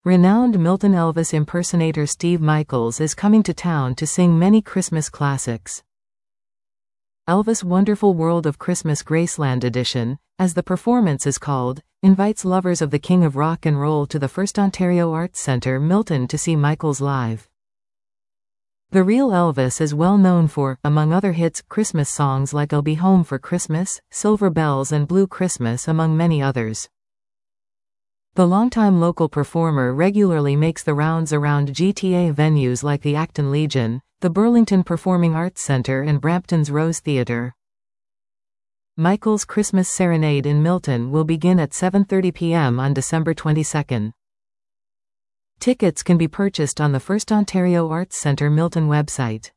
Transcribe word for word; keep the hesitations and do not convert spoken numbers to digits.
Renowned Milton Elvis impersonator Steve Michaels is coming to town to sing many Christmas classics. Elvis' Wonderful World of Christmas Graceland Edition, as the performance is called, invites lovers of the King of Rock and Roll to the First Ontario Arts Centre, Milton, to see Michaels live. The real Elvis is well known for, among other hits, Christmas songs like I'll Be Home for Christmas, Silver Bells and Blue Christmas, among many others. The longtime local performer regularly makes the rounds around G T A venues like the Acton Legion, the Burlington Performing Arts Centre and Brampton's Rose Theatre. Michaels' Christmas Serenade in Milton will begin at seven thirty p m on December twenty-second. Tickets can be purchased on the First Ontario Arts Centre Milton website.